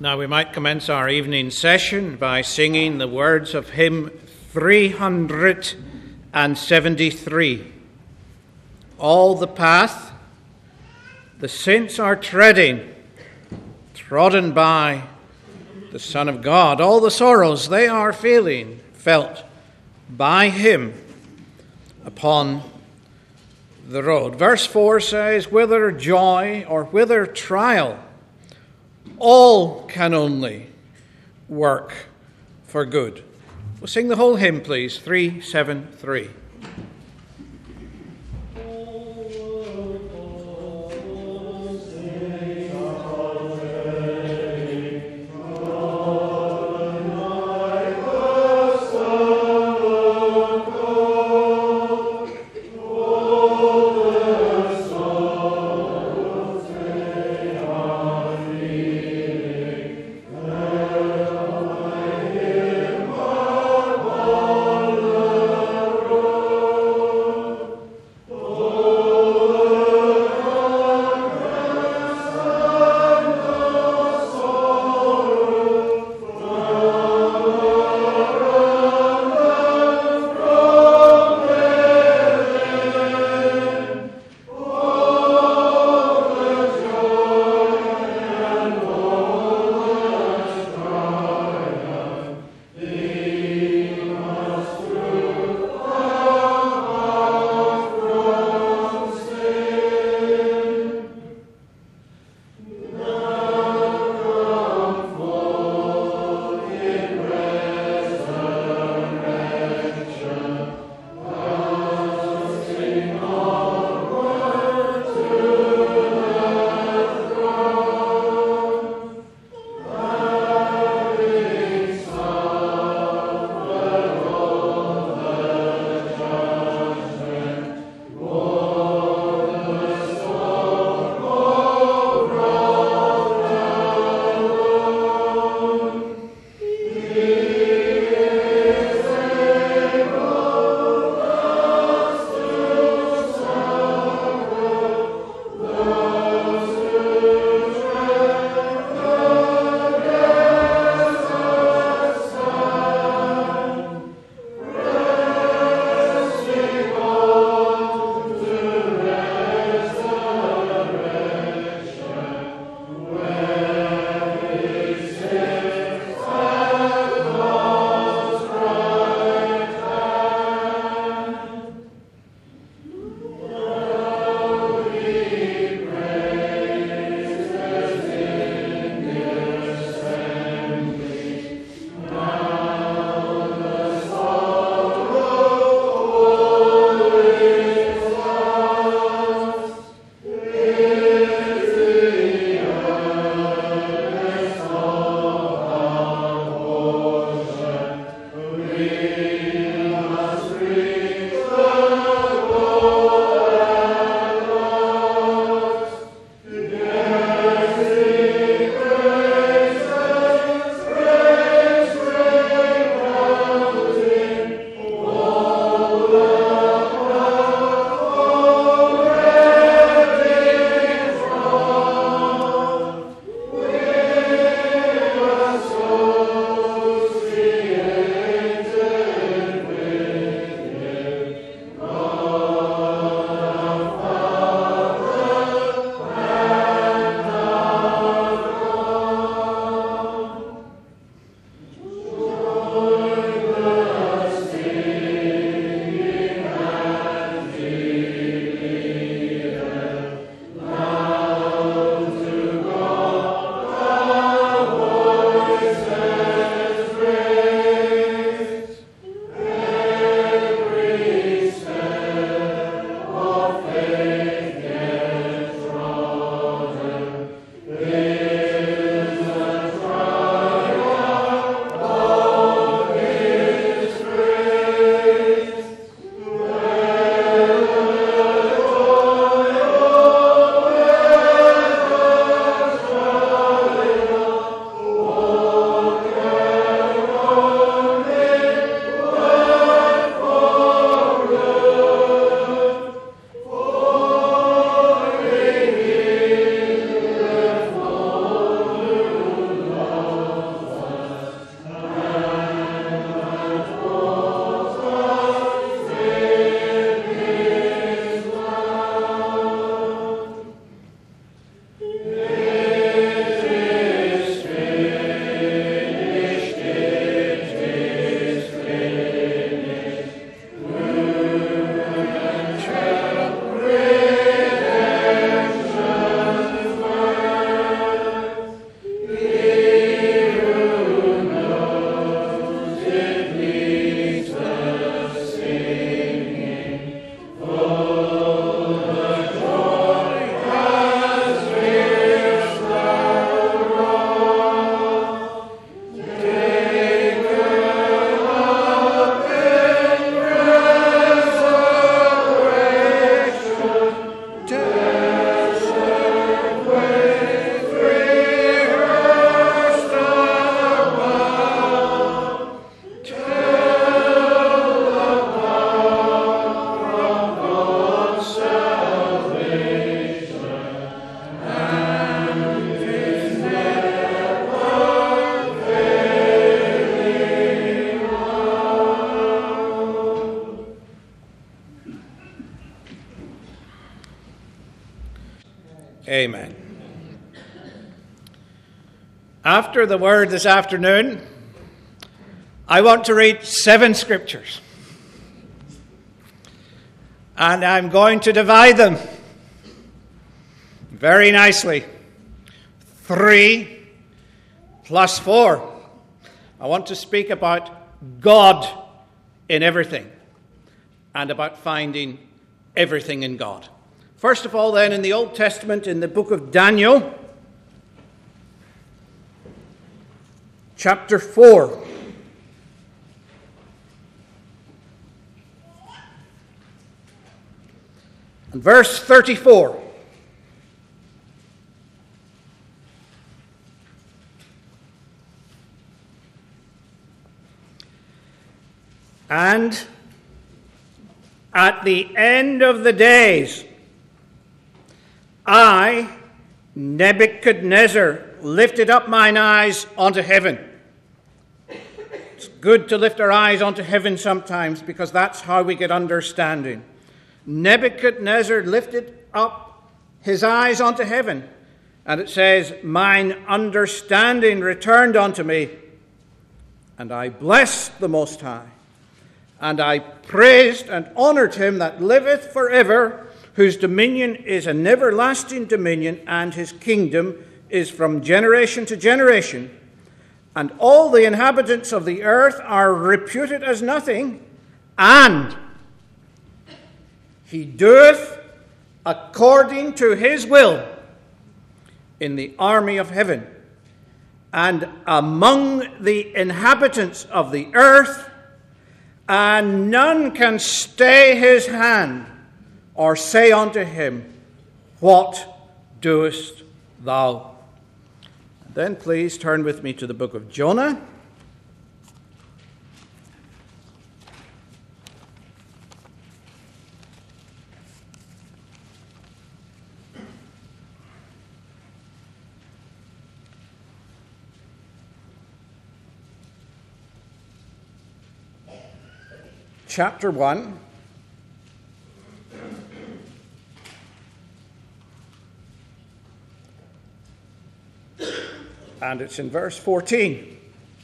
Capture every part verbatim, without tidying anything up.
Now we might commence our evening session by singing the words of hymn three hundred seventy-three. All the path the saints are treading, trodden by the Son of God. All the sorrows they are feeling, felt by him upon the road. Verse four says, whether joy or whether trial, all can only work for good. We'll sing the whole hymn, please. three seventy-three. Oh Amen. After the word this afternoon, I want to read seven scriptures. And I'm going to divide them very nicely. Three plus four. I want to speak about God in everything and about finding everything in God. First of all, then, in the Old Testament, in the book of Daniel, chapter four. And verse thirty-four. And at the end of the days, I, Nebuchadnezzar, lifted up mine eyes unto heaven. It's good to lift our eyes unto heaven sometimes, because that's how we get understanding. Nebuchadnezzar lifted up his eyes unto heaven, and it says, mine understanding returned unto me, and I blessed the Most High, and I praised and honoured him that liveth forever, whose dominion is an everlasting dominion, and his kingdom is from generation to generation. And all the inhabitants of the earth are reputed as nothing, and he doeth according to his will in the army of heaven, and among the inhabitants of the earth, and none can stay his hand or say unto him, what doest thou? And then please turn with me to the book of Jonah. Chapter one. And it's in verse fourteen.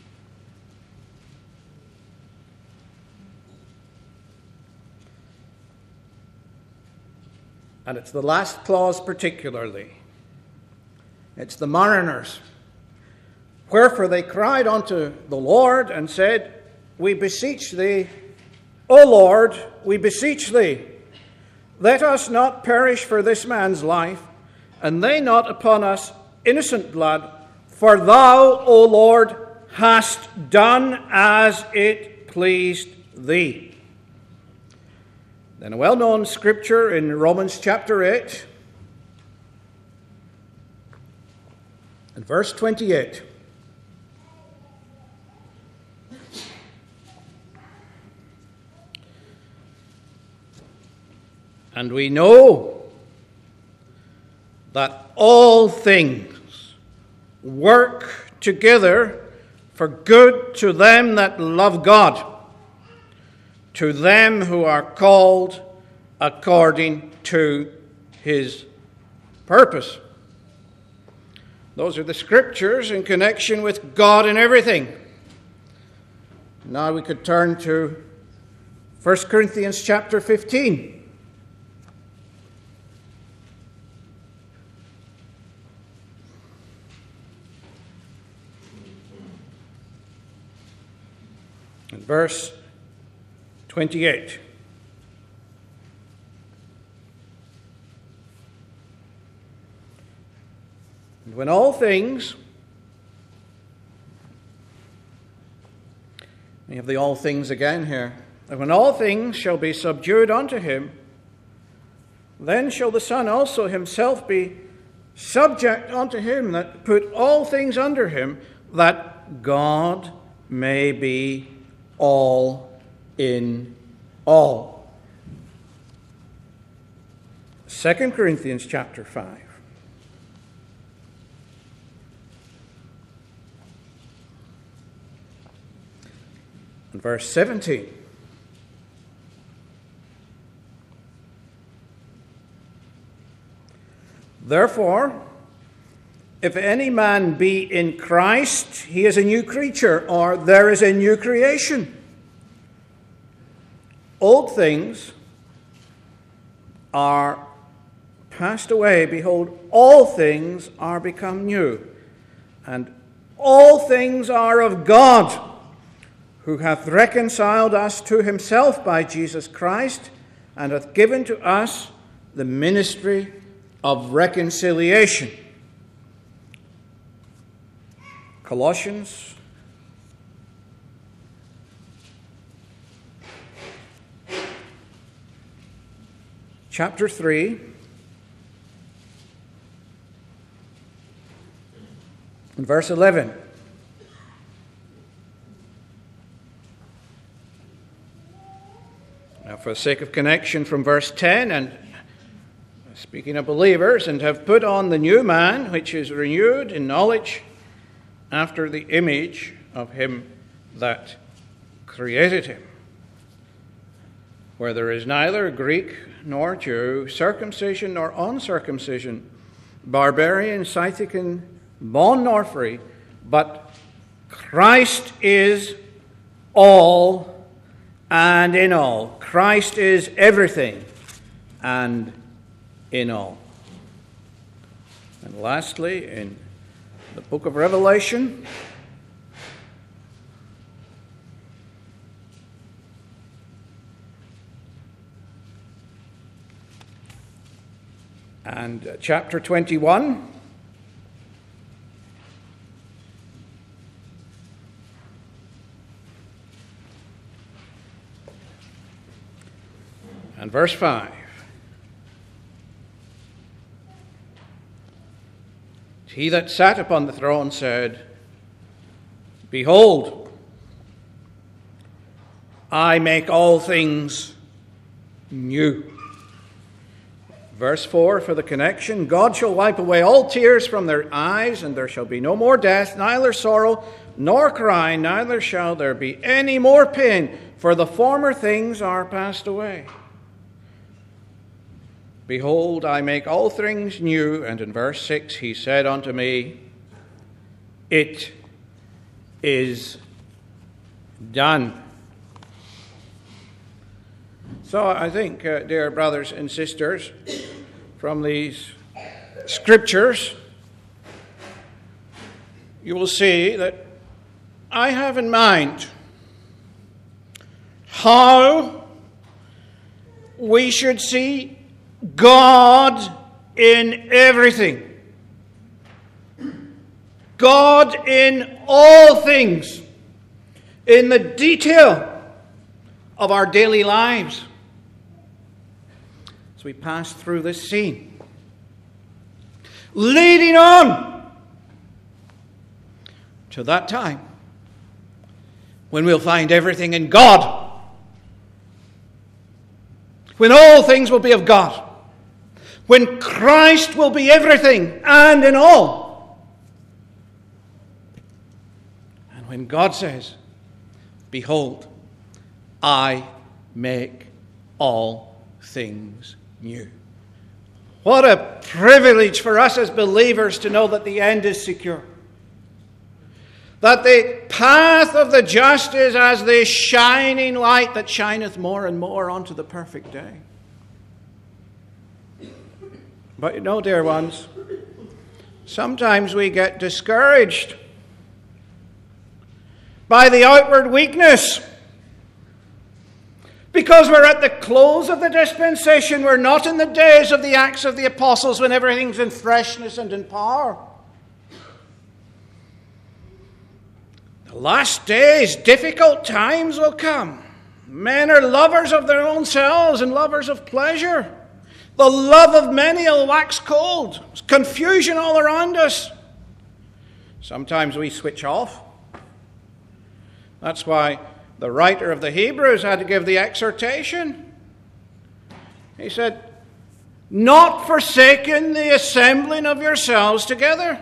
And it's the last clause particularly. It's the mariners. Wherefore they cried unto the Lord and said, we beseech thee, O Lord, we beseech thee, let us not perish for this man's life, and lay not upon us innocent blood, for thou, O Lord, hast done as it pleased thee. Then a well-known scripture in Romans chapter eight, and verse twenty-eight. And we know that all things work together for good to them that love God, to them who are called according to his purpose. Those are the scriptures in connection with God and everything. Now we could turn to First Corinthians chapter fifteen. Verse twenty-eight. And when all things, we have the all things again here, and when all things shall be subdued unto him, then shall the Son also himself be subject unto him that put all things under him, that God may be all in all. Second Corinthians chapter five. And verse seventeen. Therefore, if any man be in Christ, he is a new creature, or there is a new creation. Old things are passed away. Behold, all things are become new. And all things are of God, who hath reconciled us to himself by Jesus Christ, and hath given to us the ministry of reconciliation. Colossians chapter three and verse eleven. Now, for the sake of connection from verse ten, and speaking of believers, and have put on the new man, which is renewed in knowledge after the image of him that created him, where there is neither Greek nor Jew, circumcision nor uncircumcision, barbarian, Scythican, bond nor free, but Christ is all and in all. Christ is everything and in all. And lastly, in the book of Revelation, and chapter twenty-one, and verse five. He that sat upon the throne said, Behold, I make all things new. Verse four for the connection. God shall wipe away all tears from their eyes, and there shall be no more death, neither sorrow nor crying, neither shall there be any more pain, for the former things are passed away. Behold, I make all things new. And in verse six, he said unto me, It is done. So I think, uh, dear brothers and sisters, from these scriptures, you will see that I have in mind how we should see God in everything. God in all things. In the detail of our daily lives. As we pass through this scene. Leading on to that time when we'll find everything in God. When all things will be of God. When Christ will be everything and in all. And when God says, Behold, I make all things new. What a privilege for us as believers to know that the end is secure. That the path of the just is as the shining light that shineth more and more unto the perfect day. But you know, dear ones, sometimes we get discouraged by the outward weakness. Because we're at the close of the dispensation. We're not in the days of the Acts of the Apostles when everything's in freshness and in power. The last days, difficult times will come. Men are lovers of their own selves and lovers of pleasure. The love of many will wax cold. There's confusion all around us. Sometimes we switch off. That's why the writer of the Hebrews had to give the exhortation. He said, not forsaking the assembling of yourselves together.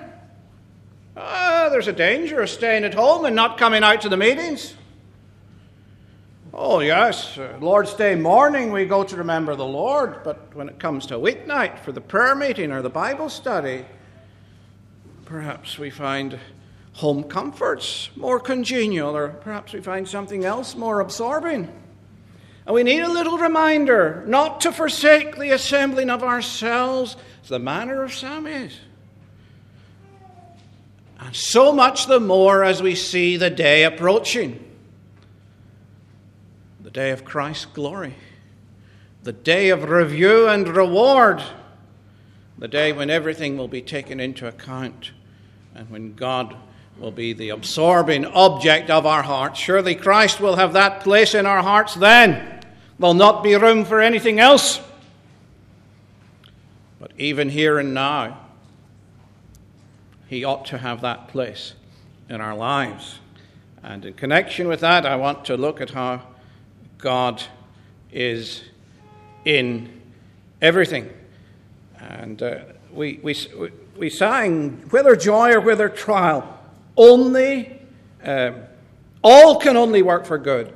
Ah, there's a danger of staying at home and not coming out to the meetings. Oh, yes, uh, Lord's Day morning we go to remember the Lord, but when it comes to weeknight for the prayer meeting or the Bible study, perhaps we find home comforts more congenial, or perhaps we find something else more absorbing. And we need a little reminder not to forsake the assembling of ourselves, as the manner of some is. And so much the more as we see the day approaching. The day of Christ's glory. The day of review and reward. The day when everything will be taken into account. And when God will be the absorbing object of our hearts. Surely Christ will have that place in our hearts then. There'll not be room for anything else. But even here and now, He ought to have that place in our lives. And in connection with that, I want to look at how God is in everything. And uh, we, we, we sang, whether joy or whether trial, only, um, all can only work for good.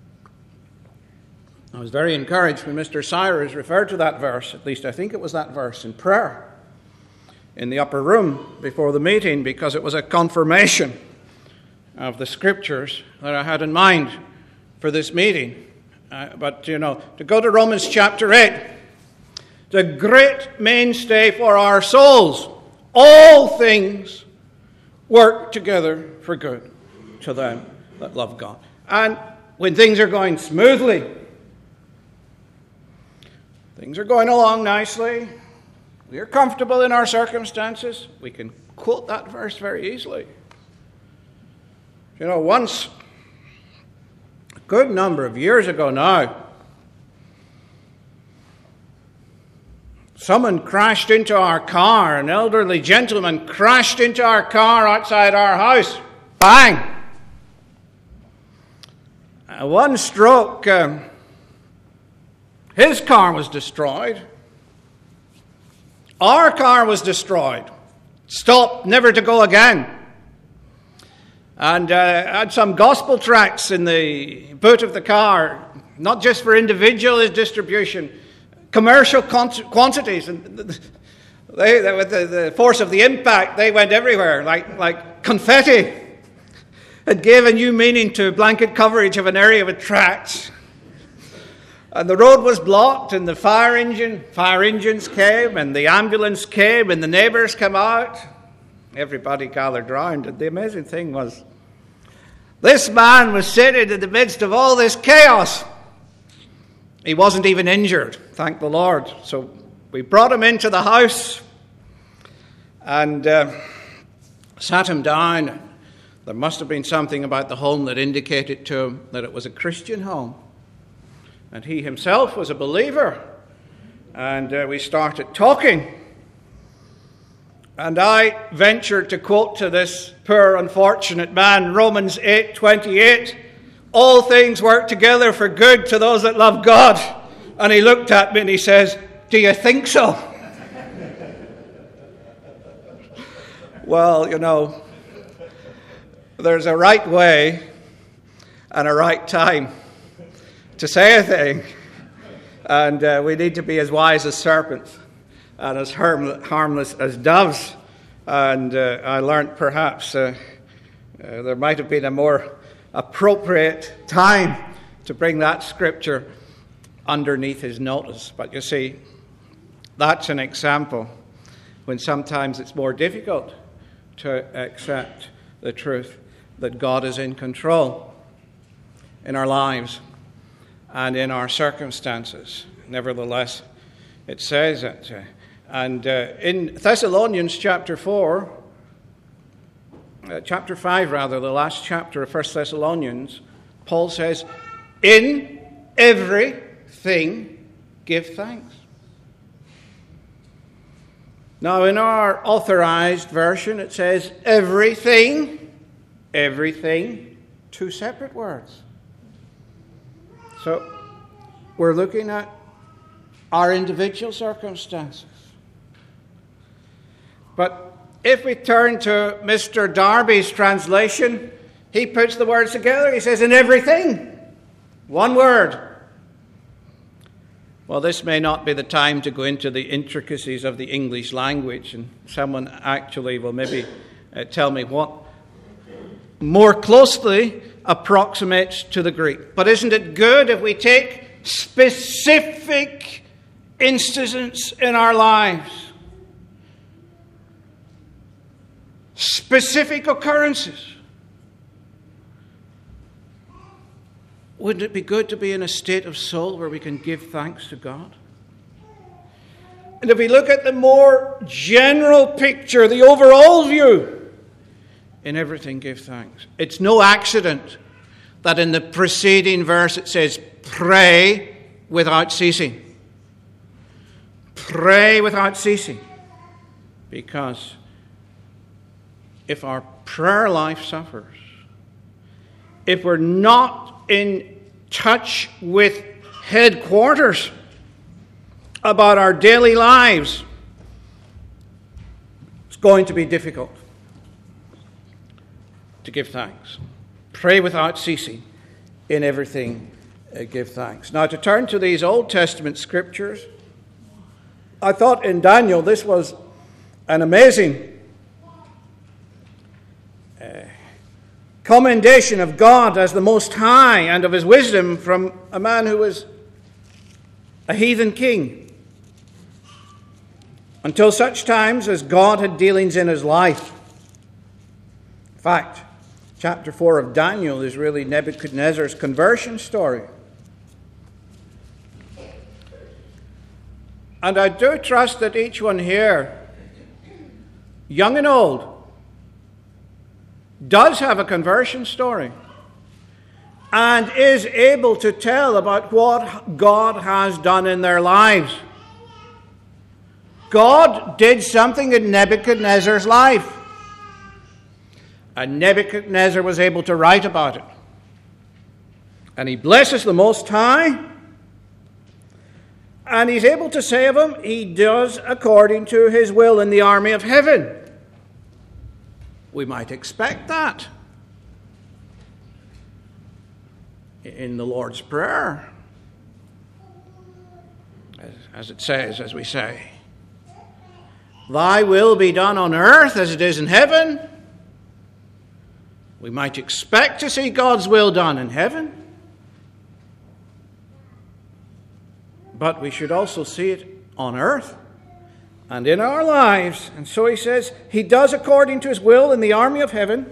I was very encouraged when Mister Cyrus referred to that verse, at least I think it was that verse, in prayer in the upper room before the meeting, because it was a confirmation of the scriptures that I had in mind for this meeting. Uh, but, you know, to go to Romans chapter eight, it's a great mainstay for our souls. All things work together for good to them that love God. And when things are going smoothly, things are going along nicely, we are comfortable in our circumstances, we can quote that verse very easily. You know, once, a good number of years ago now, someone crashed into our car. An elderly gentleman crashed into our car outside our house. Bang! Uh, one stroke, um, his car was destroyed. Our car was destroyed. Stopped, never to go again. And uh, had some gospel tracts in the boot of the car, not just for individual distribution, commercial quantities. And they, they, with the, the force of the impact, they went everywhere, like, like confetti. It gave a new meaning to blanket coverage of an area with tracts. And the road was blocked, and the fire engine, fire engines came, and the ambulance came, and the neighbours came out. Everybody gathered round, and the amazing thing was, this man was sitting in the midst of all this chaos. He wasn't even injured, thank the Lord. So we brought him into the house and uh, sat him down. There must have been something about the home that indicated to him that it was a Christian home. And he himself was a believer. And uh, we started talking. And I ventured to quote to this poor unfortunate man, Romans eight twenty-eight, all things work together for good to those that love God. And he looked at me and he says, do you think so? Well, you know, there's a right way and a right time to say a thing. And uh, we need to be as wise as serpents and as harm- harmless as doves. And uh, I learned perhaps uh, uh, there might have been a more appropriate time to bring that scripture underneath his notice. But you see, that's an example when sometimes it's more difficult to accept the truth that God is in control in our lives and in our circumstances. Nevertheless, it says that. Uh, and uh, in Thessalonians chapter four, uh, chapter five rather, the last chapter of First Thessalonians, Paul says, in everything give thanks. Now, in our authorized version, it says everything, everything, two separate words. So, we're looking at our individual circumstances. But if we turn to Mister Darby's translation, he puts the words together. He says, in everything. One word. Well, this may not be the time to go into the intricacies of the English language, and someone actually will maybe uh, tell me what more closely approximates to the Greek. But isn't it good if we take specific instances in our lives, specific occurrences? Wouldn't it be good to be in a state of soul where we can give thanks to God? And if we look at the more general picture, the overall view, in everything give thanks. It's no accident that in the preceding verse it says, pray without ceasing. Pray without ceasing. Because if our prayer life suffers, if we're not in touch with headquarters about our daily lives, it's going to be difficult to give thanks. Pray without ceasing. In everything, uh, give thanks. Now, to turn to these Old Testament scriptures, I thought in Daniel this was an amazing commendation of God as the Most High and of his wisdom from a man who was a heathen king, until such times as God had dealings in his life. In fact, chapter four of Daniel is really Nebuchadnezzar's conversion story. And I do trust that each one here, young and old, does have a conversion story and is able to tell about what God has done in their lives. God did something in Nebuchadnezzar's life, and Nebuchadnezzar was able to write about it. And he blesses the Most High, and he's able to say of him, he does according to his will in the army of heaven. We might expect that in the Lord's Prayer, as it says, as we say, thy will be done on earth as it is in heaven. We might expect to see God's will done in heaven, but we should also see it on earth and in our lives. And so he says, he does according to his will in the army of heaven.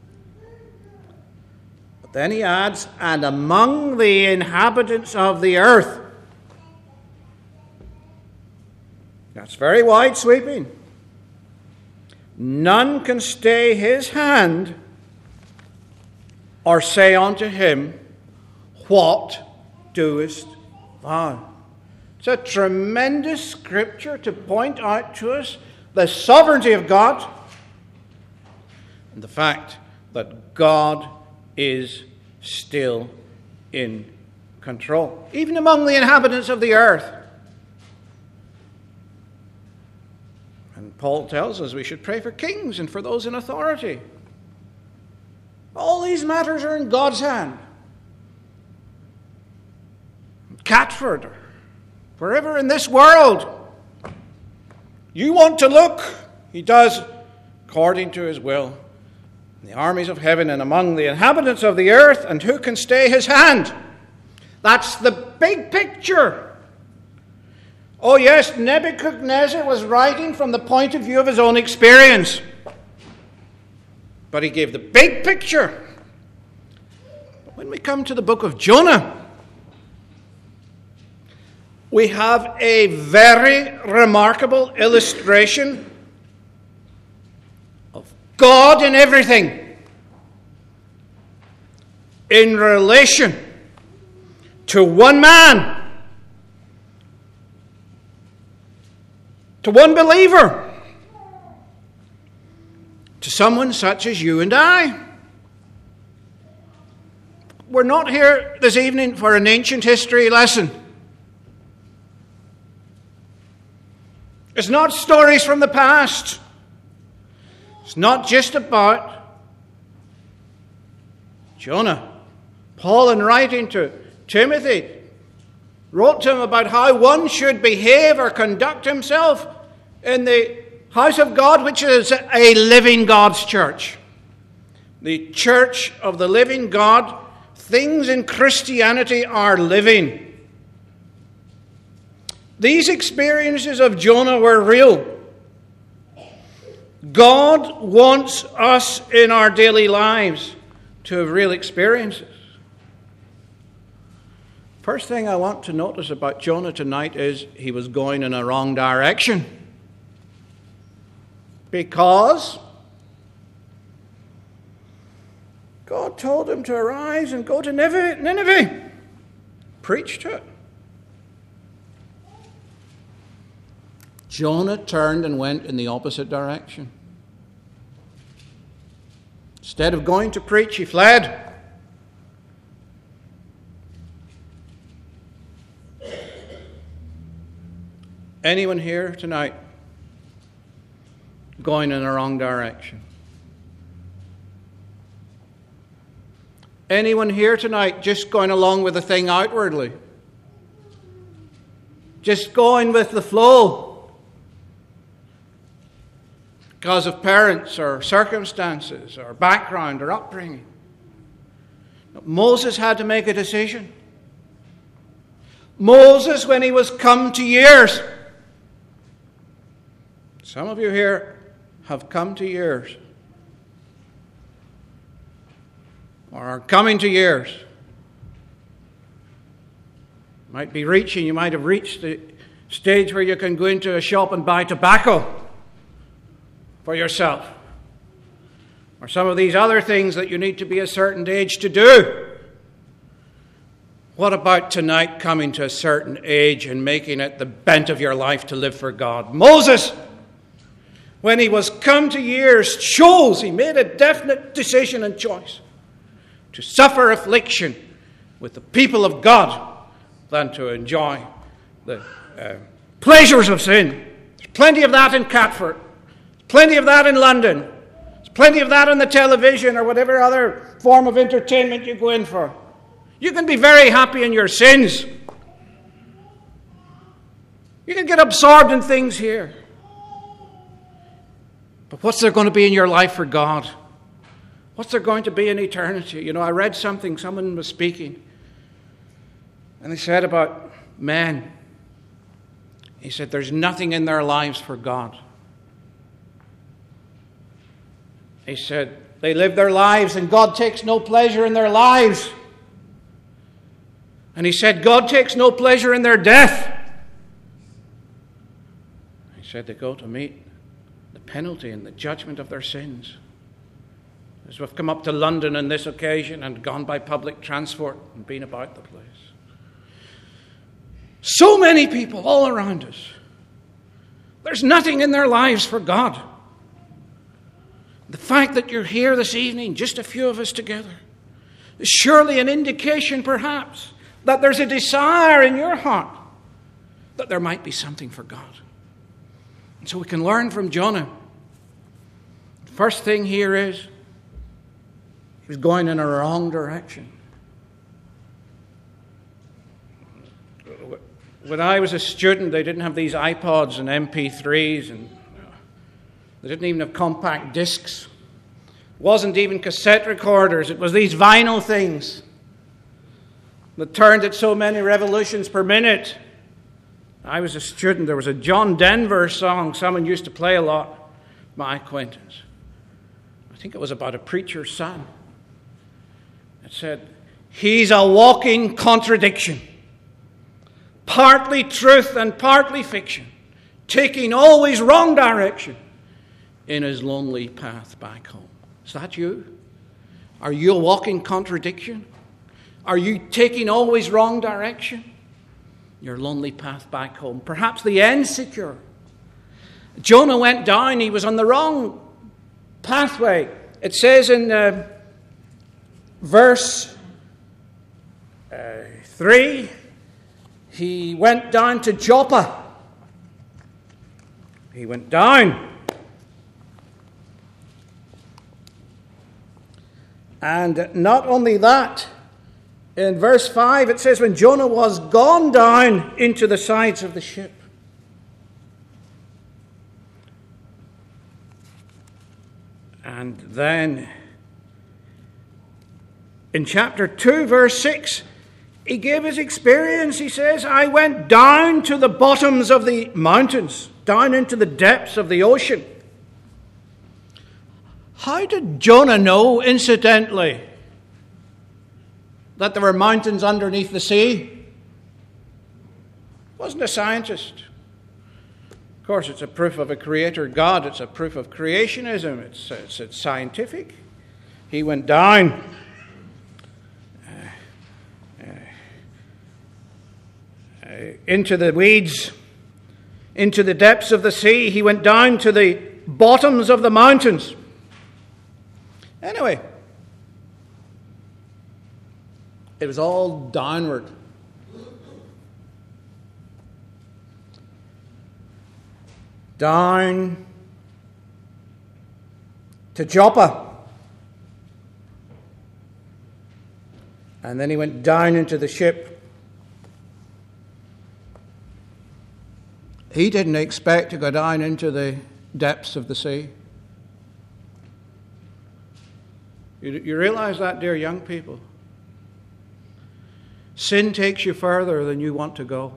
But then he adds, and among the inhabitants of the earth. That's very wide sweeping. None can stay his hand or say unto him, what doest thou? It's a tremendous scripture to point out to us the sovereignty of God and the fact that God is still in control, even among the inhabitants of the earth. And Paul tells us we should pray for kings and for those in authority. All these matters are in God's hand. Catford, wherever in this world you want to look, he does according to his will in the armies of heaven and among the inhabitants of the earth, and who can stay his hand? That's the big picture. Oh yes, Nebuchadnezzar was writing from the point of view of his own experience, but he gave the big picture. But when we come to the book of Jonah, we have a very remarkable illustration of God in everything in relation to one man, to one believer, to someone such as you and I. We're not here this evening for an ancient history lesson. It's not stories from the past. It's not just about Jonah. Paul, in writing to Timothy, wrote to him about how one should behave or conduct himself in the house of God, which is a living God's church. The church of the living God. Things in Christianity are living. These experiences of Jonah were real. God wants us in our daily lives to have real experiences. First thing I want to notice about Jonah tonight is he was going in a wrong direction. Because God told him to arise and go to Nineveh. Preach to it. Jonah turned and went in the opposite direction. Instead of going to preach, he fled. Anyone here tonight going in the wrong direction? Anyone here tonight just going along with the thing outwardly? Just going with the flow? Because of parents or circumstances or background or upbringing. Moses had to make a decision. Moses, when he was come to years. Some of you here have come to years. Or are coming to years. Might be reaching, you might have reached the stage where you can go into a shop and buy tobacco for yourself. Or some of these other things that you need to be a certain age to do. What about tonight coming to a certain age and making it the bent of your life to live for God? Moses, when he was come to years, chose, he made a definite decision and choice to suffer affliction with the people of God than to enjoy the uh, pleasures of sin. There's plenty of that in Catford. There's plenty of that in London. There's plenty of that on the television or whatever other form of entertainment you go in for. You can be very happy in your sins. You can get absorbed in things here. But what's there going to be in your life for God? What's there going to be in eternity? You know, I read something, someone was speaking, and they said about men. He said, there's nothing in their lives for God. He said, they live their lives and God takes no pleasure in their lives. And he said, God takes no pleasure in their death. He said, they go to meet the penalty and the judgment of their sins. As we've come up to London on this occasion and gone by public transport and been about the place. So many people all around us. There's nothing in their lives for God. The fact that you're here this evening, just a few of us together, is surely an indication perhaps that there's a desire in your heart that there might be something for God. And so we can learn from Jonah. The first thing here is he was going in a wrong direction. When I was a student, they didn't have these iPods and M P threes, and they didn't even have compact discs. It wasn't even cassette recorders. It was these vinyl things that turned at so many revolutions per minute. I was a student. There was a John Denver song someone used to play a lot, my acquaintance. I think it was about a preacher's son. It said, he's a walking contradiction. Partly truth and partly fiction. Taking always wrong direction in his lonely path back home. Is that you? Are you a walking contradiction? Are you taking always wrong direction? Your lonely path back home. Perhaps the end's secure. Jonah went down. He was on the wrong pathway. It says in uh, verse uh, three, he went down to Joppa. He went down. And not only that, In verse five, it says, when Jonah was gone down into the sides of the ship. And then in chapter two, verse six, he gave his experience. He says, I went down to the bottoms of the mountains, down into the depths of the ocean. How did Jonah know, incidentally, that there were mountains underneath the sea? He wasn't a scientist. Of course, it's a proof of a creator God. It's a proof of creationism. It's, it's, it's scientific. He went down into the weeds, into the depths of the sea. He went down to the bottoms of the mountains. Anyway, it was all downward. Down to Joppa. And then he went down into the ship. He didn't expect to go down into the depths of the sea. You, you realize that, dear young people? Sin takes you further than you want to go.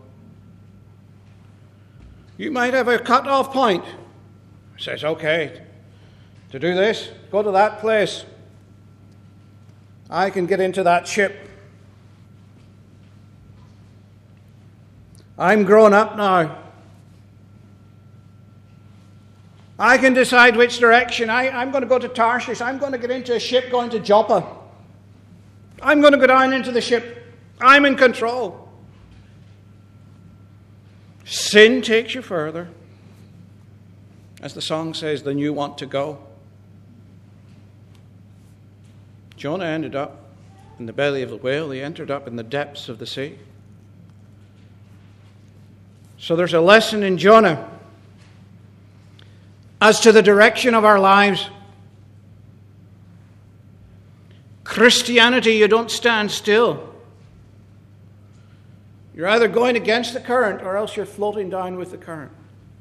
You might have a cut-off point. It says, okay, to do this, go to that place. I can get into that ship. I'm grown up now. I can decide which direction. I, I'm going to go to Tarshish. I'm going to get into a ship going to Joppa. I'm going to go down into the ship. I'm in control. Sin takes you further, as the song says, than you want to go. Jonah ended up in the belly of the whale. He entered up in the depths of the sea. So there's a lesson in Jonah as to the direction of our lives. Christianity, you don't stand still. You're either going against the current or else you're floating down with the current.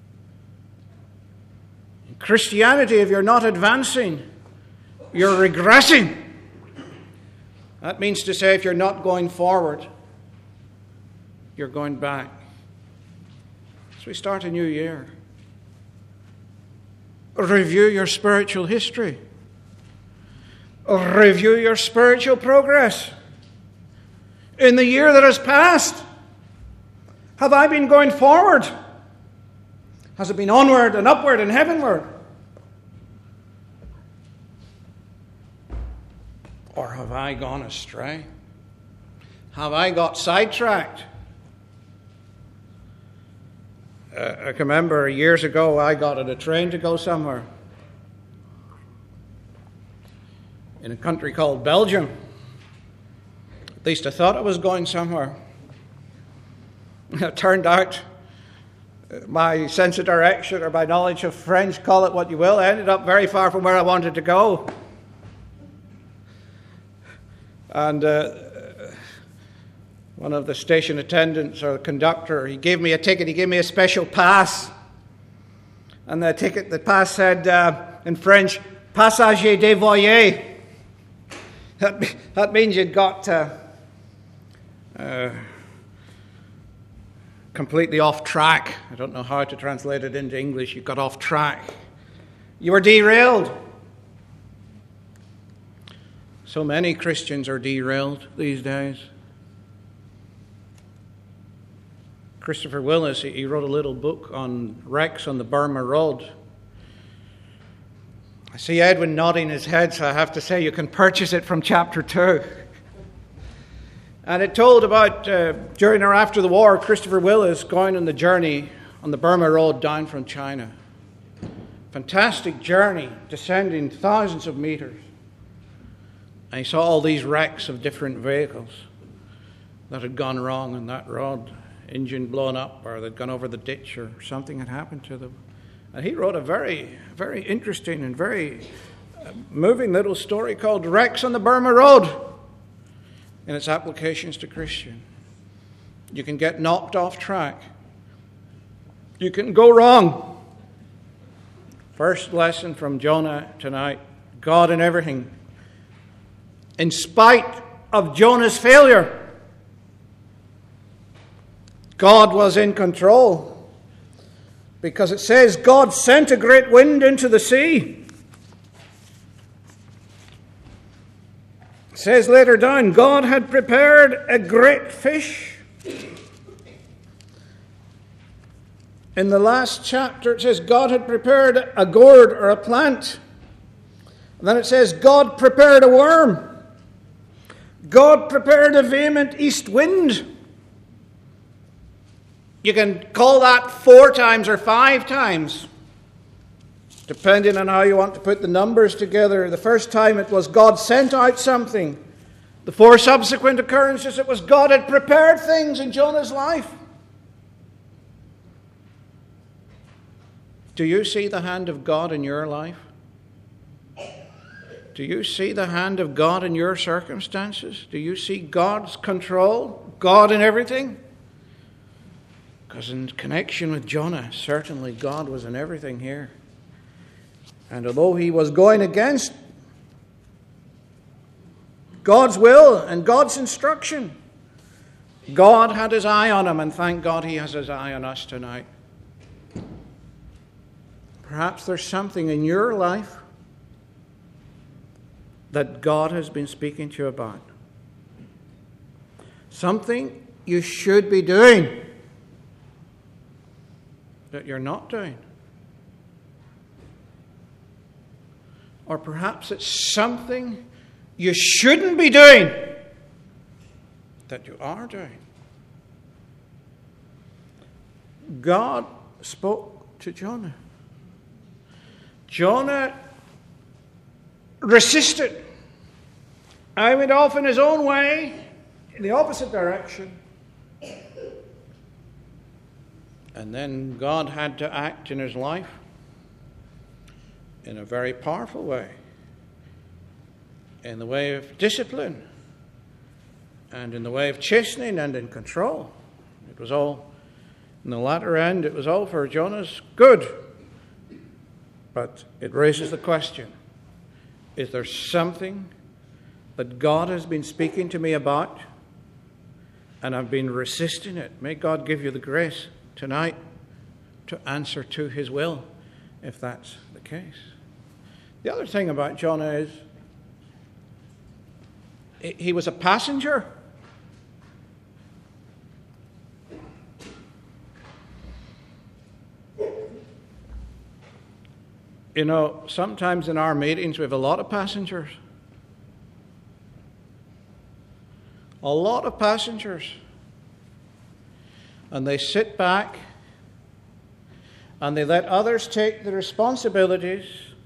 In Christianity, if you're not advancing, you're regressing. That means to say, if you're not going forward, you're going back. So we start a new year. Review your spiritual history. Review your spiritual progress. In the year that has passed, have I been going forward? Has it been onward and upward and heavenward? Or have I gone astray? Have I got sidetracked? Uh, I can remember years ago I got on a train to go somewhere in a country called Belgium. At least I thought I was going somewhere. It turned out my sense of direction or my knowledge of French, call it what you will, I ended up very far from where I wanted to go. And uh, one of the station attendants or the conductor, he gave me a ticket, he gave me a special pass. And the ticket, the pass said uh, in French, Passager dévoyé. That, that means you'd got uh, uh, completely off track. I don't know how to translate it into English. You got off track. You were derailed. So many Christians are derailed these days. Christopher Willis, he wrote a little book on wrecks on the Burma Road. I see Edwin nodding his head, so I have to say you can purchase it from chapter two. And it told about, uh, during or after the war, Christopher Willis going on the journey on the Burma Road down from China. Fantastic journey, descending thousands of meters. And he saw all these wrecks of different vehicles that had gone wrong on that road. Engine blown up, or they'd gone over the ditch, or something had happened to them. And he wrote a very, very interesting and very moving little story called Wrecks on the Burma Road. in its applications to Christian. You can get knocked off track. You can go wrong. First lesson from Jonah tonight: God in everything. In spite of Jonah's failure, God was in control. Because it says God sent a great wind into the sea. It says later down, God had prepared a great fish. In the last chapter, it says God had prepared a gourd or a plant. And then it says God prepared a worm. God prepared a vehement east wind. You can call that four times or five times, depending on how you want to put the numbers together. The first time it was God sent out something. The four subsequent occurrences, it was God had prepared things in Jonah's life. Do you see the hand of God in your life? Do you see the hand of God in your circumstances? Do you see God's control? God in everything? Because in connection with Jonah, certainly God was in everything here. And although he was going against God's will and God's instruction, God had his eye on him, and thank God he has his eye on us tonight. Perhaps there's something in your life that God has been speaking to you about. Something you should be doing that you're not doing. Or perhaps it's something you shouldn't be doing that you are doing. God spoke to Jonah. Jonah resisted. I went off in his own way, in the opposite direction. And then God had to act in his life in a very powerful way, in the way of discipline, and in the way of chastening and in control. It was all, in the latter end, it was all for Jonah's good. But it raises the question, is there something that God has been speaking to me about and I've been resisting it? May God give you the grace tonight to answer to his will, if that's the case. The other thing about Jonah is he was a passenger. You know, sometimes in our meetings we have a lot of passengers. A lot of passengers. And they sit back and they let others take the responsibilities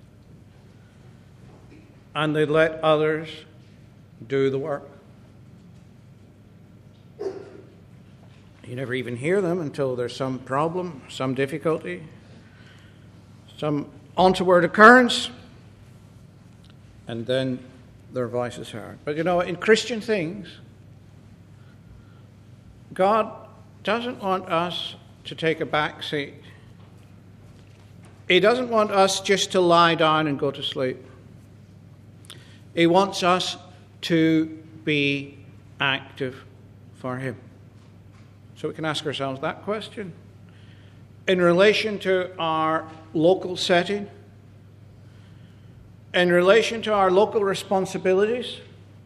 and they let others do the work. You never even hear them until there's some problem, some difficulty, some untoward occurrence, and then their voice is heard. But you know, in Christian things, God doesn't want us to take a back seat. He doesn't want us just to lie down and go to sleep. He wants us to be active for him. So we can ask ourselves that question. In relation to our local setting, in relation to our local responsibilities,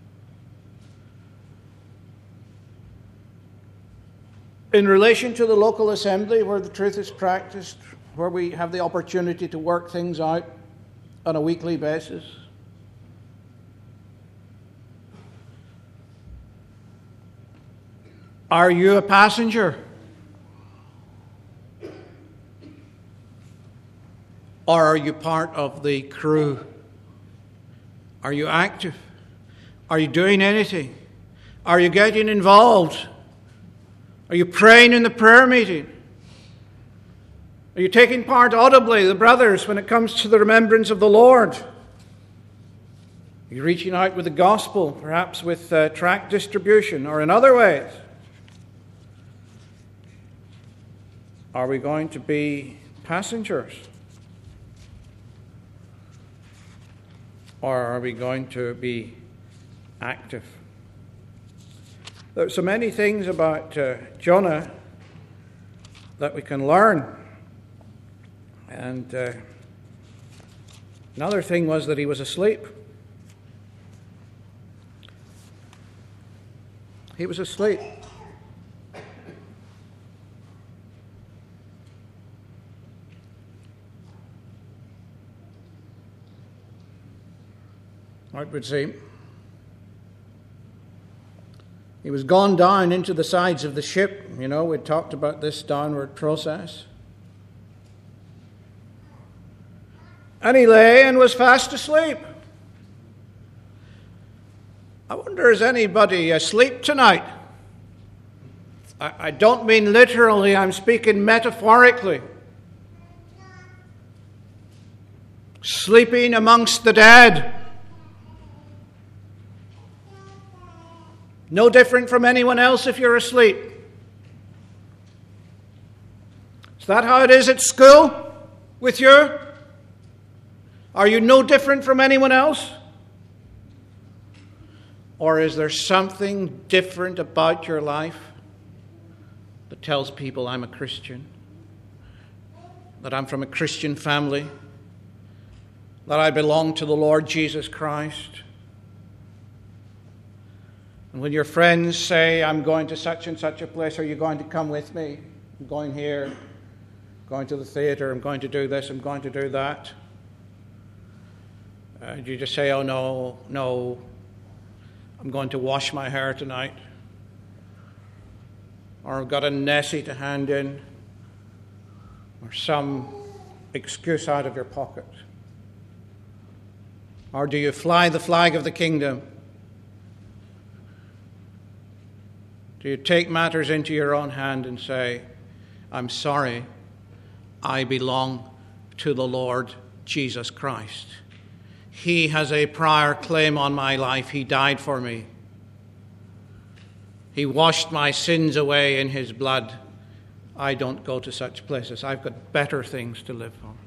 in relation to the local assembly where the truth is practiced, where we have the opportunity to work things out on a weekly basis. Are you a passenger? Or are you part of the crew? Are you active? Are you doing anything? Are you getting involved? Are you praying in the prayer meeting? Are you taking part audibly, the brothers, when it comes to the remembrance of the Lord? Are you reaching out with the gospel, perhaps with uh, tract distribution or in other ways? Are we going to be passengers? Or are we going to be active? There are so many things about uh, Jonah that we can learn. And uh, another thing was that he was asleep. He was asleep. It would seem. He was gone down into the sides of the ship. You know, we talked about this downward process. And he lay and was fast asleep. I wonder, is anybody asleep tonight? I, I don't mean literally, I'm speaking metaphorically. Sleeping amongst the dead. No different from anyone else if you're asleep. Is that how it is at school with you? Are you no different from anyone else? Or is there something different about your life that tells people I'm a Christian, that I'm from a Christian family, that I belong to the Lord Jesus Christ? And when your friends say, I'm going to such and such a place, are you going to come with me? I'm going here, I'm going to the theater, I'm going to do this, I'm going to do that. Uh, do you just say, oh no, no, I'm going to wash my hair tonight. Or I've got a Nessie to hand in. Or some excuse out of your pocket. Or do you fly the flag of the kingdom? Do you take matters into your own hand and say, I'm sorry, I belong to the Lord Jesus Christ. He has a prior claim on my life. He died for me. He washed my sins away in his blood. I don't go to such places. I've got better things to live for.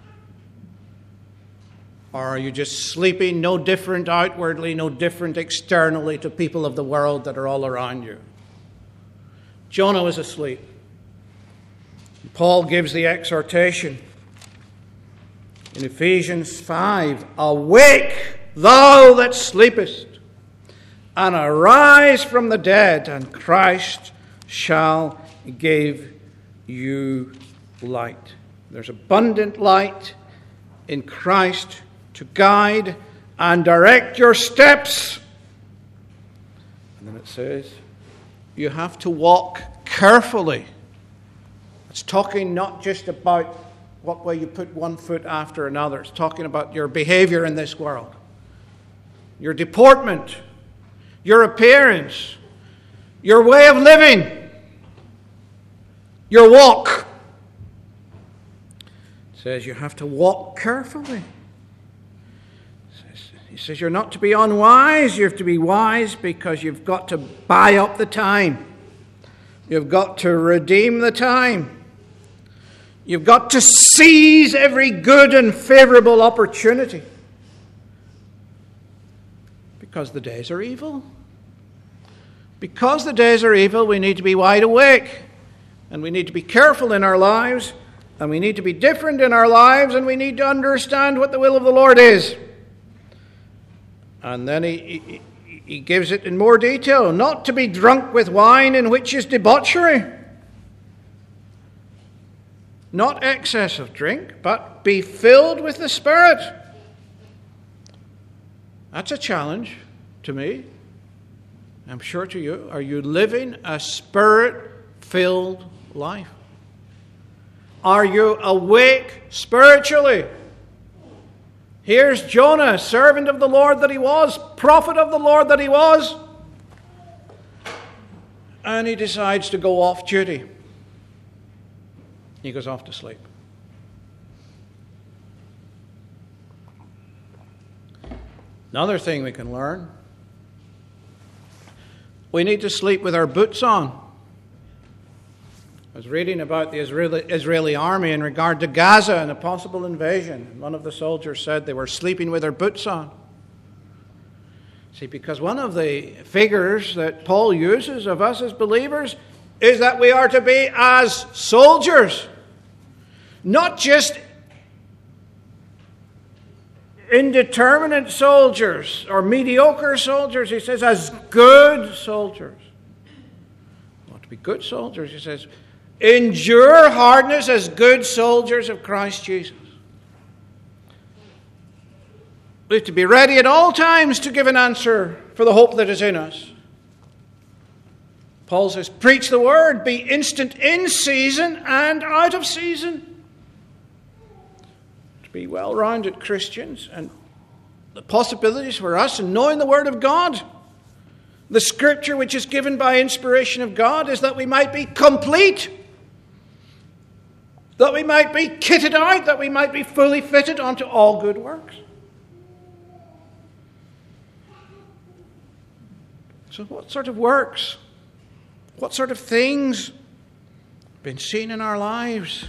Or are you just sleeping, no different outwardly, no different externally to people of the world that are all around you? Jonah was asleep. Paul gives the exhortation in Ephesians five, awake, thou that sleepest, and arise from the dead, and Christ shall give you light. There's abundant light in Christ to guide and direct your steps. And then it says, you have to walk carefully. It's talking not just about what way you put one foot after another. It's talking about your behavior in this world, your deportment, your appearance, your way of living, your walk. It says you have to walk carefully. He says you're not to be unwise. You have to be wise because you've got to buy up the time. You've got to redeem the time. You've got to seize every good and favorable opportunity. Because the days are evil. Because the days are evil, we need to be wide awake. And we need to be careful in our lives. And we need to be different in our lives. And we need to understand what the will of the Lord is. And then he, he, he gives it in more detail. Not to be drunk with wine, in which is debauchery. Not excess of drink, but be filled with the Spirit. That's a challenge to me. I'm sure to you. Are you living a Spirit-filled life? Are you awake spiritually? Here's Jonah, servant of the Lord that he was, prophet of the Lord that he was. And he decides to go off duty. He goes off to sleep. Another thing we can learn: we need to sleep with our boots on. I was reading about the Israeli, Israeli army in regard to Gaza and a possible invasion. One of the soldiers said they were sleeping with their boots on. See, because one of the figures that Paul uses of us as believers is that we are to be as soldiers, not just indeterminate soldiers or mediocre soldiers. He says as good soldiers. We want to be good soldiers. He says endure hardness as good soldiers of Christ Jesus. We have to be ready at all times to give an answer for the hope that is in us. Paul says, preach the word, be instant in season and out of season. To be well-rounded Christians, and the possibilities for us in knowing the word of God, the scripture which is given by inspiration of God, is that we might be complete, that we might be kitted out, that we might be fully fitted unto all good works. So what sort of works, what sort of things have been seen in our lives?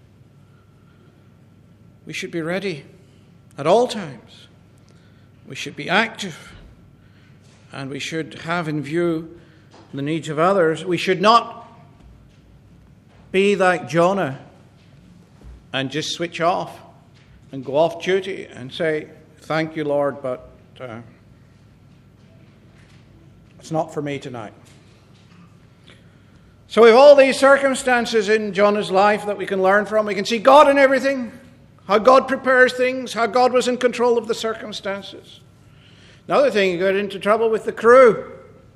We should be ready at all times. We should be active, and we should have in view the needs of others. We should not be like Jonah and just switch off and go off duty and say, thank you, Lord, but uh, it's not for me tonight. So we have all these circumstances in Jonah's life that we can learn from. We can see God in everything, how God prepares things, how God was in control of the circumstances. Another thing, he got into trouble with the crew,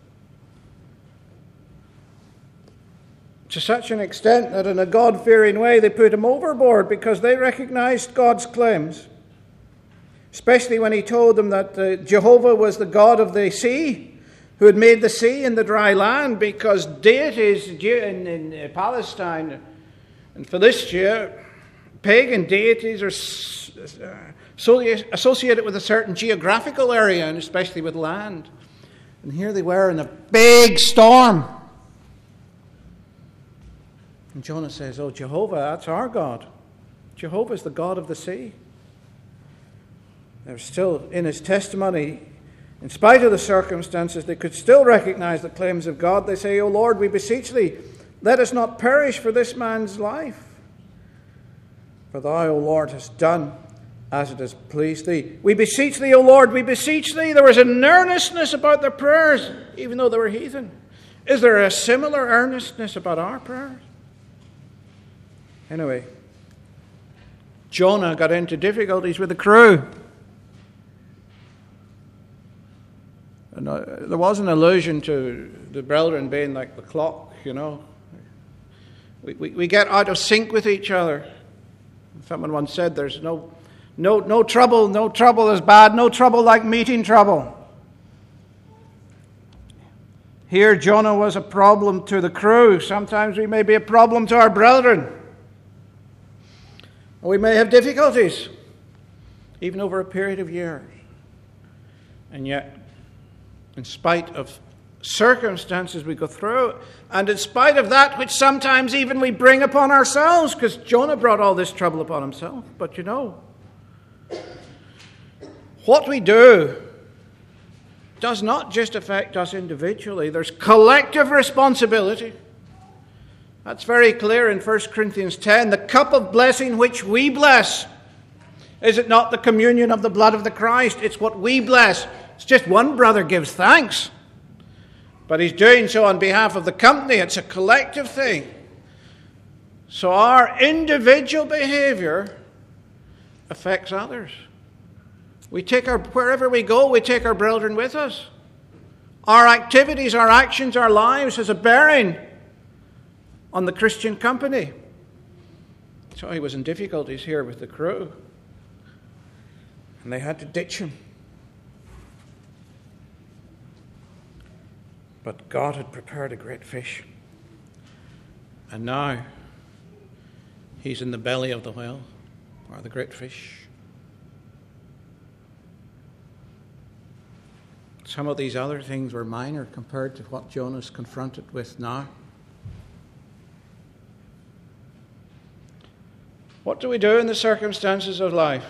to such an extent that in a God-fearing way they put him overboard because they recognized God's claims, especially when he told them that uh, Jehovah was the God of the sea, who had made the sea and the dry land, because deities in, in Palestine and Philistia, pagan deities, are associated with a certain geographical area, and especially with land. And here they were in a big storm. And Jonah says, oh, Jehovah, that's our God. Jehovah is the God of the sea. They're still in his testimony. In spite of the circumstances, they could still recognize the claims of God. They say, O Lord, we beseech thee, let us not perish for this man's life. For thou, O Lord, hast done as it has pleased thee. We beseech thee, O Lord, we beseech thee. There was an earnestness about their prayers, even though they were heathen. Is there a similar earnestness about our prayers? Anyway, Jonah got into difficulties with the crew. And uh, there was an allusion to the brethren being like the clock, you know. We, we, we get out of sync with each other. Someone once said there's no, no, no trouble, no trouble is bad, no trouble like meeting trouble. Here Jonah was a problem to the crew. Sometimes we may be a problem to our brethren. We may have difficulties, even over a period of years. And yet, in spite of circumstances we go through, and in spite of that which sometimes even we bring upon ourselves, because Jonah brought all this trouble upon himself. But you know, what we do does not just affect us individually. There's collective responsibility. That's very clear in First Corinthians ten. The cup of blessing which we bless, is it not the communion of the blood of the Christ? It's what we bless. It's just one brother gives thanks, but he's doing so on behalf of the company. It's a collective thing. So our individual behavior affects others. We take our, wherever we go, we take our brethren with us. Our activities, our actions, our lives has a bearing on the Christian company. So he was in difficulties here with the crew, and they had to ditch him. But God had prepared a great fish. And now he's in the belly of the whale, or the great fish. Some of these other things were minor compared to what Jonah's confronted with now. What do we do in the circumstances of life?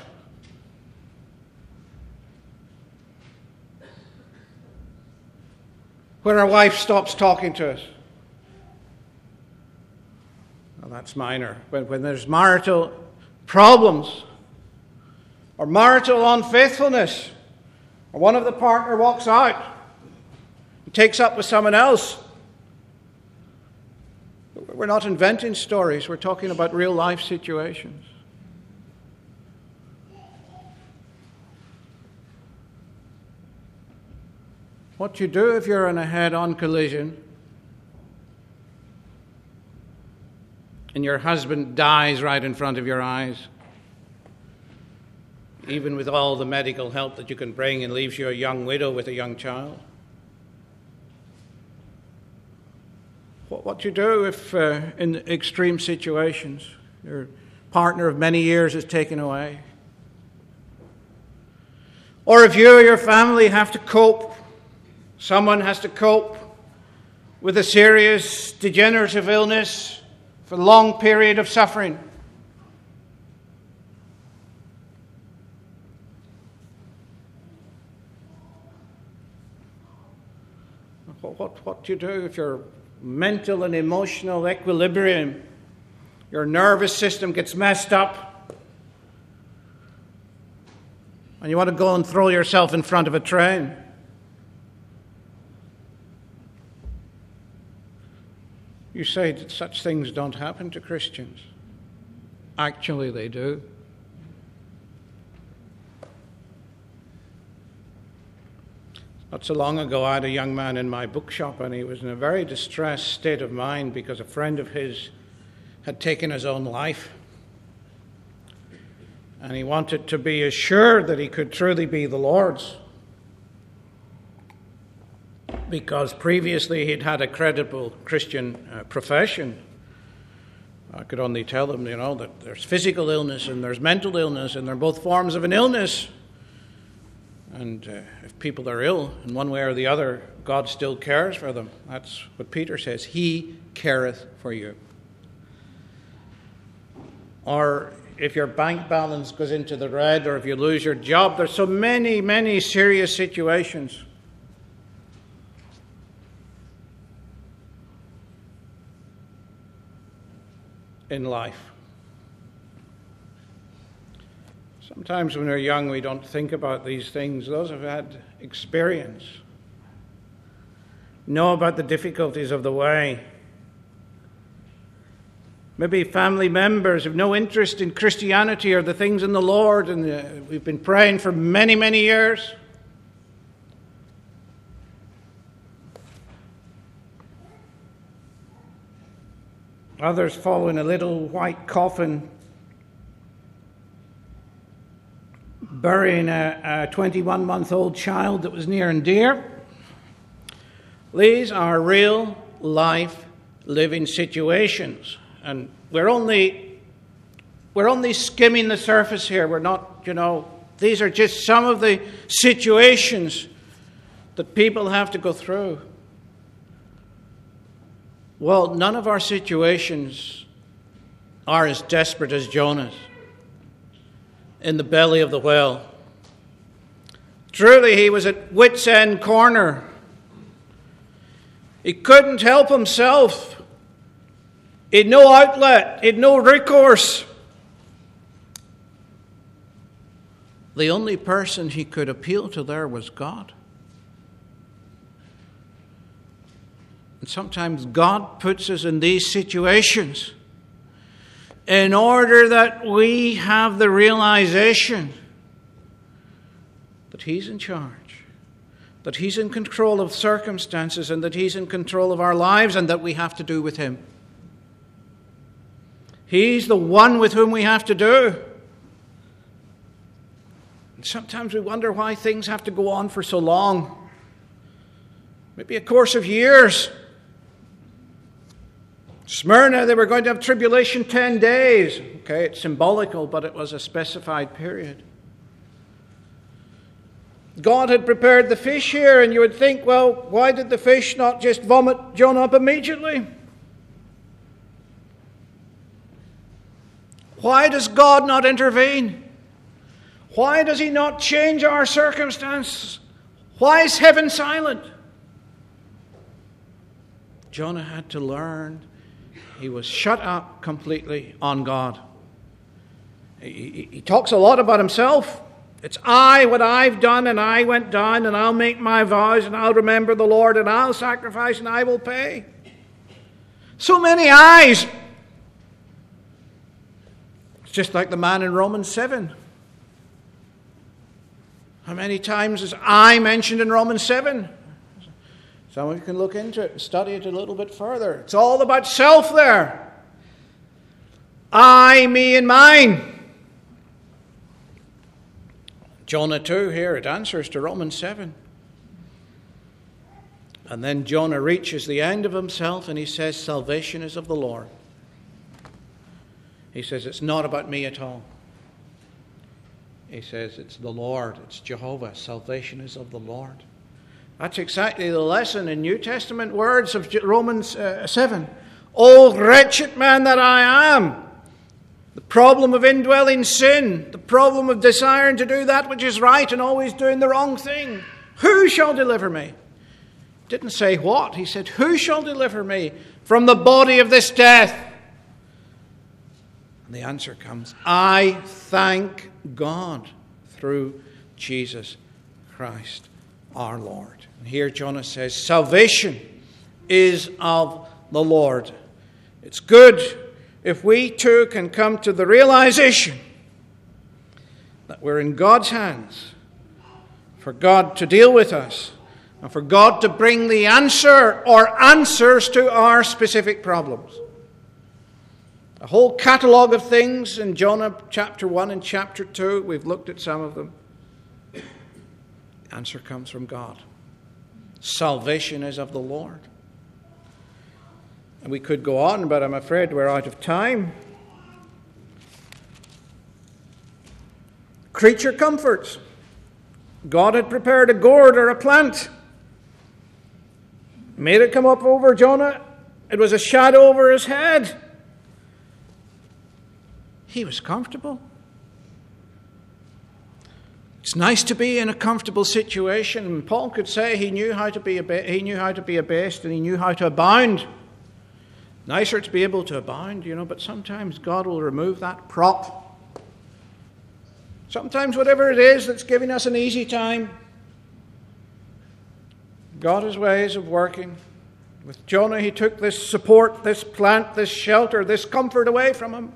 When our wife stops talking to us. Well, that's minor. When, when there's marital problems or marital unfaithfulness, or one of the partner walks out and takes up with someone else. We're not inventing stories. We're talking about real life situations. What you do if you're in a head-on collision and your husband dies right in front of your eyes, even with all the medical help that you can bring, and leaves you a young widow with a young child. What, what you do if uh, in extreme situations your partner of many years is taken away? Or if you or your family have to cope, someone has to cope with a serious degenerative illness for a long period of suffering. What, what do you do if your mental and emotional equilibrium, your nervous system gets messed up, and you want to go and throw yourself in front of a train? You say that such things don't happen to Christians. Actually, they do. Not so long ago, I had a young man in my bookshop, and he was in a very distressed state of mind because a friend of his had taken his own life. And he wanted to be assured that he could truly be the Lord's, because previously he'd had a credible Christian uh, profession. I could only tell him, you know, that there's physical illness and there's mental illness, and they're both forms of an illness. And uh, if people are ill in one way or the other, God still cares for them. That's what Peter says. He careth for you. Or if your bank balance goes into the red, or if you lose your job, there's so many, many serious situations. In life. Sometimes when we're young, we don't think about these things. Those who've had experience know about the difficulties of the way. Maybe family members have no interest in Christianity or the things in the Lord, and uh, we've been praying for many, many years. Others follow in a little white coffin, burying a twenty-one-month-old child that was near and dear. These are real life living situations, and we're only we're only skimming the surface here. We're not, you know, these are just some of the situations that people have to go through. Well, none of our situations are as desperate as Jonah's in the belly of the whale. Truly, he was at wit's end corner. He couldn't help himself. He had no outlet. He had no recourse. The only person he could appeal to there was God. And sometimes God puts us in these situations in order that we have the realization that He's in charge, that He's in control of circumstances, and that He's in control of our lives, and that we have to do with Him. He's the one with whom we have to do. And sometimes we wonder why things have to go on for so long. Maybe a course of years. Smyrna, they were going to have tribulation ten days. Okay, it's symbolical, but it was a specified period. God had prepared the fish here, and you would think, well, why did the fish not just vomit Jonah up immediately? Why does God not intervene? Why does he not change our circumstance? Why is heaven silent? Jonah had to learn he was shut up completely on God. He, he, he talks a lot about himself. It's I, what I've done, and I went down, and I'll make my vows, and I'll remember the Lord, and I'll sacrifice, and I will pay. So many I's. It's just like the man in Romans seven. How many times is I mentioned in Romans seven? Some of you can look into it and study it a little bit further. It's all about self there. I, me, and mine. Jonah two here, it answers to Romans seven. And then Jonah reaches the end of himself and he says, salvation is of the Lord. He says, it's not about me at all. He says, it's the Lord, it's Jehovah. Salvation is of the Lord. That's exactly the lesson in New Testament words of Romans uh, seven. O wretched man that I am. The problem of indwelling sin. The problem of desiring to do that which is right and always doing the wrong thing. Who shall deliver me? Didn't say what. He said, who shall deliver me from the body of this death? And the answer comes, I thank God through Jesus Christ our Lord. And here Jonah says, salvation is of the Lord. It's good if we too can come to the realization that we're in God's hands, for God to deal with us, and for God to bring the answer or answers to our specific problems. A whole catalogue of things in Jonah chapter one and chapter two. We've looked at some of them. The answer comes from God. Salvation is of the Lord. And we could go on, but I'm afraid we're out of time. Creature comforts. God had prepared a gourd or a plant. Made it come up over Jonah. It was a shadow over his head. He was comfortable. It's nice to be in a comfortable situation. And Paul could say he knew how to be ab- he knew how to be abased and he knew how to abound. Nicer to be able to abound, you know, but sometimes God will remove that prop. Sometimes whatever it is that's giving us an easy time, God has ways of working. With Jonah, he took this support, this plant, this shelter, this comfort away from him.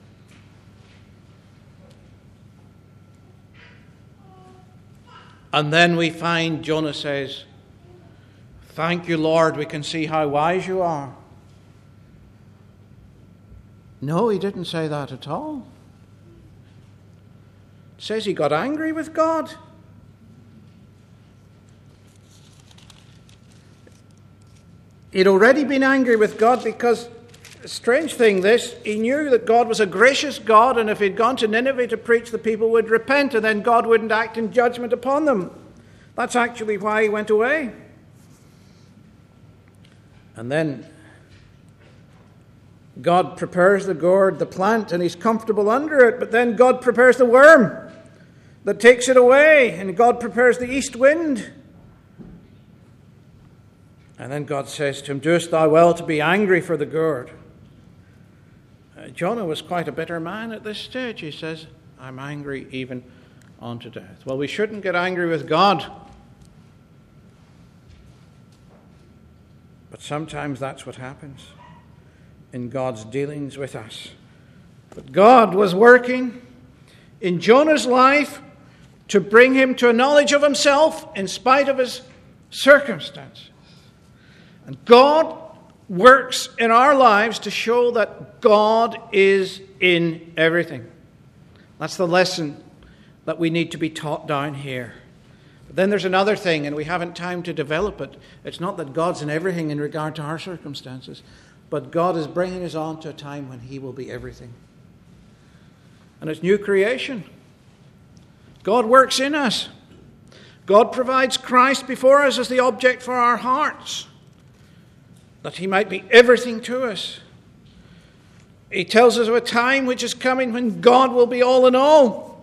And then we find Jonah says, thank you, Lord, we can see how wise you are. No, he didn't say that at all. It says he got angry with God. He'd already been angry with God because, strange thing this, he knew that God was a gracious God, and if he'd gone to Nineveh to preach, the people would repent and then God wouldn't act in judgment upon them. That's actually why he went away. And then God prepares the gourd, the plant, and he's comfortable under it. But then God prepares the worm that takes it away. And God prepares the east wind. And then God says to him, doest thou well to be angry for the gourd? Uh, Jonah was quite a bitter man at this stage. He says, I'm angry even unto death. Well, we shouldn't get angry with God. But sometimes that's what happens in God's dealings with us. But God was working in Jonah's life to bring him to a knowledge of himself in spite of his circumstances. And God works in our lives to show that God is in everything. That's the lesson that we need to be taught down here. But then there's another thing, and we haven't time to develop it. It's not that God's in everything in regard to our circumstances, but God is bringing us on to a time when he will be everything. And it's new creation. God works in us. God provides Christ before us as the object for our hearts, that he might be everything to us. He tells us of a time which is coming when God will be all in all,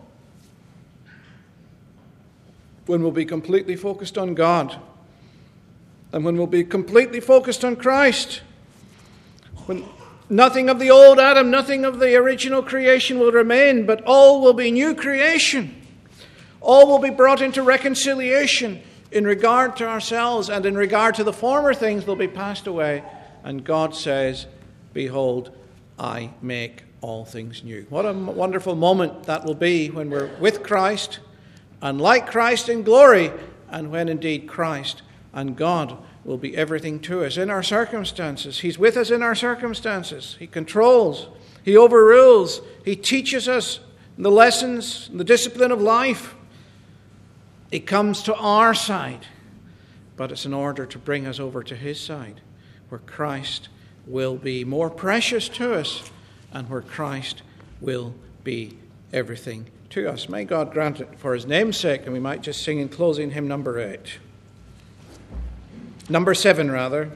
when we'll be completely focused on God, and when we'll be completely focused on Christ, when nothing of the old Adam, nothing of the original creation will remain, but all will be new creation. All will be brought into reconciliation in regard to ourselves, and in regard to the former things they'll be passed away. And God says, behold, I make all things new. What a wonderful moment that will be when we're with Christ and like Christ in glory, and when indeed Christ and God will be everything to us in our circumstances. He's with us in our circumstances. He controls. He overrules. He teaches us the lessons, the discipline of life. He comes to our side, but it's in order to bring us over to his side, where Christ will be more precious to us and where Christ will be everything to us. May God grant it for his name's sake, and we might just sing in closing hymn number eight. Number seven, rather.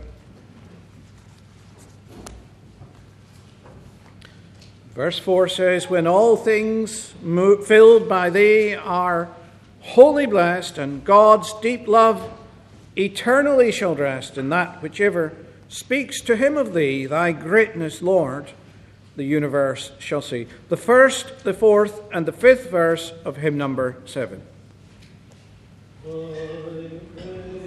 Verse four says, when all things mo- filled by thee are wholly blessed, and God's deep love eternally shall rest in that whichever speaks to him of thee, thy greatness, Lord, the universe shall see. The first, the fourth, and the fifth verse of hymn number seven.